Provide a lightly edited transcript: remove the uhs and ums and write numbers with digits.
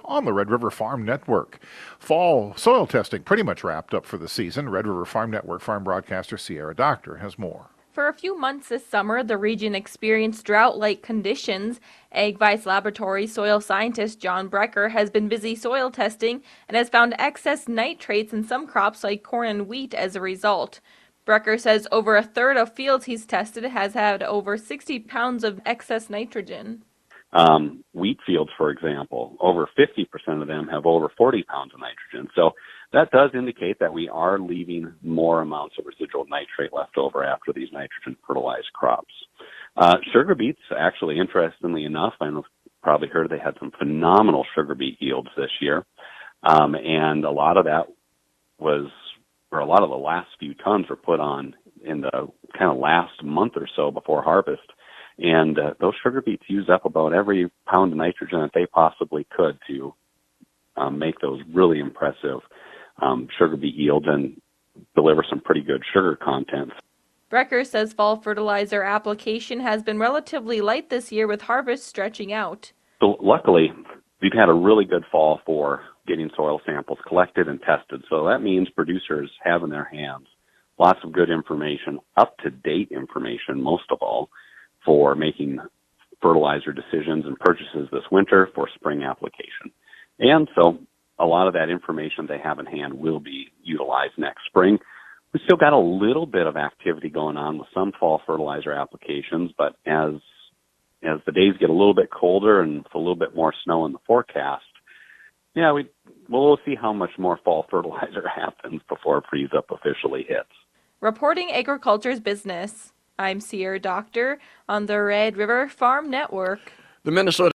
on the Red River Farm Network. Fall soil testing pretty much wrapped up for the season. Red River Farm Network farm broadcaster Sierra Doctor has more. For a few months this summer, the region experienced drought-like conditions. AgVice Laboratory soil scientist John Brecker has been busy soil testing and has found excess nitrates in some crops like corn and wheat as a result. Brecker says over a third of fields he's tested has had over 60 pounds of excess nitrogen. Wheat fields, for example, over 50% of them have over 40 pounds of nitrogen. So that does indicate that we are leaving more amounts of residual nitrate left over after these nitrogen fertilized crops. Sugar beets, actually, interestingly enough, I know you've probably heard they had some phenomenal sugar beet yields this year. And a lot of that was, or a lot of the last few tons were put on in the kind of last month or so before harvest. And those sugar beets use up about every pound of nitrogen that they possibly could to make those really impressive sugar beet yields and deliver some pretty good sugar content. Brecker says fall fertilizer application has been relatively light this year with harvest stretching out. So luckily, we've had a really good fall for getting soil samples collected and tested. So that means producers have in their hands lots of good information, up-to-date information, most of all, for making fertilizer decisions and purchases this winter for spring application. And so a lot of that information they have in hand will be utilized next spring. We still got a little bit of activity going on with some fall fertilizer applications, but as the days get a little bit colder and with a little bit more snow in the forecast, we'll see how much more fall fertilizer happens before freeze-up officially hits. Reporting Agriculture's Business, I'm Sierra Doctor on the Red River Farm Network. The Minnesota